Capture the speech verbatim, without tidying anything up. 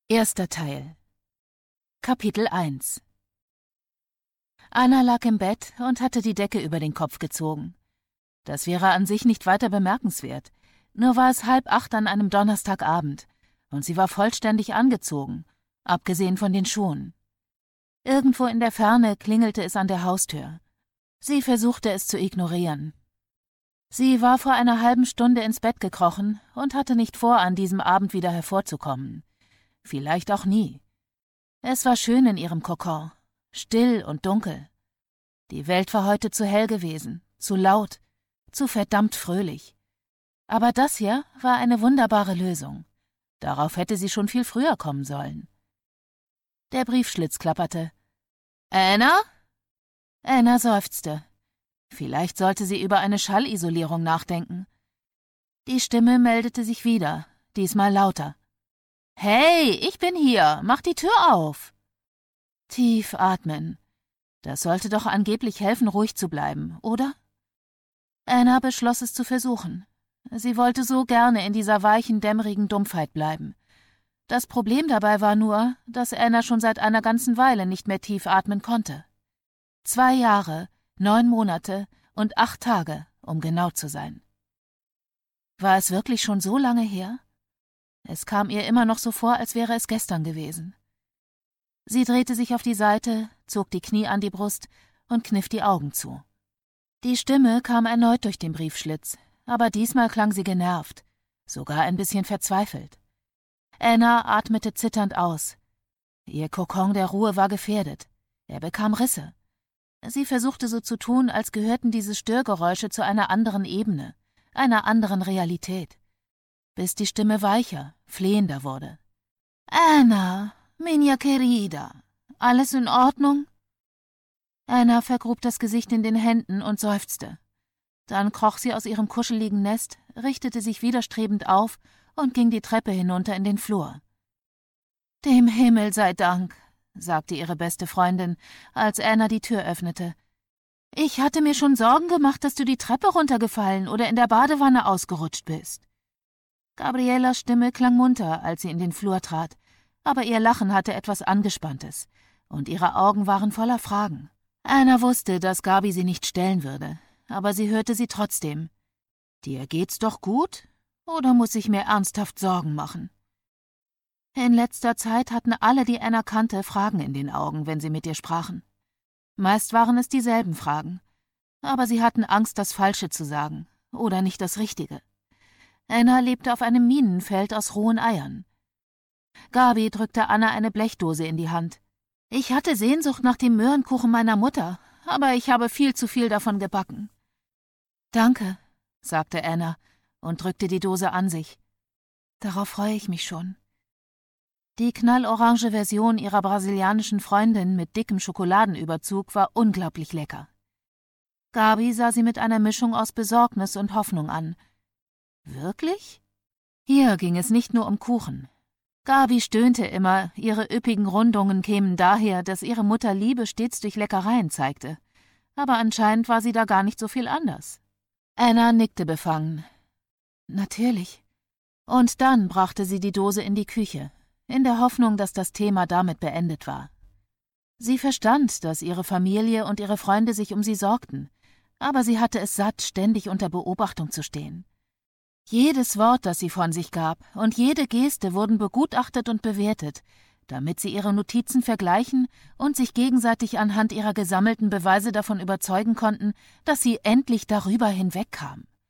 Erster Teil. Kapitel eins. Anna lag im Bett und hatte die Decke über den Kopf gezogen. Das wäre an sich nicht weiter bemerkenswert, nur war es halb acht an einem Donnerstagabend und sie war vollständig angezogen, abgesehen von den Schuhen. Irgendwo in der Ferne klingelte es an der Haustür. Sie versuchte es zu ignorieren. Sie war vor einer halben Stunde ins Bett gekrochen und hatte nicht vor, an diesem Abend wieder hervorzukommen. Vielleicht auch nie. Es war schön in ihrem Kokon, still und dunkel. Die Welt war heute zu hell gewesen, zu laut, zu verdammt fröhlich. Aber das hier war eine wunderbare Lösung. Darauf hätte sie schon viel früher kommen sollen. Der Briefschlitz klapperte. »Anna?« Anna seufzte. Vielleicht sollte sie über eine Schallisolierung nachdenken. Die Stimme meldete sich wieder, diesmal lauter. »Hey, ich bin hier, mach die Tür auf!« Tief atmen. Das sollte doch angeblich helfen, ruhig zu bleiben, oder? Anna beschloss es zu versuchen. Sie wollte so gerne in dieser weichen, dämmerigen Dumpfheit bleiben. Das Problem dabei war nur, dass Anna schon seit einer ganzen Weile nicht mehr tief atmen konnte. Zwei Jahre, neun Monate und acht Tage, um genau zu sein. War es wirklich schon so lange her? Es kam ihr immer noch so vor, als wäre es gestern gewesen. Sie drehte sich auf die Seite, zog die Knie an die Brust und kniff die Augen zu. Die Stimme kam erneut durch den Briefschlitz, aber diesmal klang sie genervt, sogar ein bisschen verzweifelt. Anna atmete zitternd aus. Ihr Kokon der Ruhe war gefährdet. Er bekam Risse. Sie versuchte so zu tun, als gehörten diese Störgeräusche zu einer anderen Ebene, einer anderen Realität. Bis die Stimme weicher, flehender wurde. »Anna, minha querida, alles in Ordnung?« Anna vergrub das Gesicht in den Händen und seufzte. Dann kroch sie aus ihrem kuscheligen Nest, richtete sich widerstrebend auf und ging die Treppe hinunter in den Flur. »Dem Himmel sei Dank«, sagte ihre beste Freundin, als Anna die Tür öffnete. »Ich hatte mir schon Sorgen gemacht, dass du die Treppe runtergefallen oder in der Badewanne ausgerutscht bist.« Gabrielas Stimme klang munter, als sie in den Flur trat, aber ihr Lachen hatte etwas Angespanntes, und ihre Augen waren voller Fragen. Anna wusste, dass Gabi sie nicht stellen würde, aber sie hörte sie trotzdem. »Dir geht's doch gut? Oder muss ich mir ernsthaft Sorgen machen?« In letzter Zeit hatten alle, die Anna kannte, Fragen in den Augen, wenn sie mit ihr sprachen. Meist waren es dieselben Fragen, aber sie hatten Angst, das Falsche zu sagen oder nicht das Richtige. Anna lebte auf einem Minenfeld aus rohen Eiern. Gabi drückte Anna eine Blechdose in die Hand. »Ich hatte Sehnsucht nach dem Möhrenkuchen meiner Mutter, aber ich habe viel zu viel davon gebacken.« »Danke«, sagte Anna und drückte die Dose an sich. »Darauf freue ich mich schon.« Die knallorange Version ihrer brasilianischen Freundin mit dickem Schokoladenüberzug war unglaublich lecker. Gabi sah sie mit einer Mischung aus Besorgnis und Hoffnung an. Wirklich? Hier ging es nicht nur um Kuchen. Gabi stöhnte immer, ihre üppigen Rundungen kämen daher, dass ihre Mutter Liebe stets durch Leckereien zeigte. Aber anscheinend war sie da gar nicht so viel anders. Anna nickte befangen. Natürlich. Und dann brachte sie die Dose in die Küche, in der Hoffnung, dass das Thema damit beendet war. Sie verstand, dass ihre Familie und ihre Freunde sich um sie sorgten, aber sie hatte es satt, ständig unter Beobachtung zu stehen. Jedes Wort, das sie von sich gab, und jede Geste wurden begutachtet und bewertet, damit sie ihre Notizen vergleichen und sich gegenseitig anhand ihrer gesammelten Beweise davon überzeugen konnten, dass sie endlich darüber hinwegkam.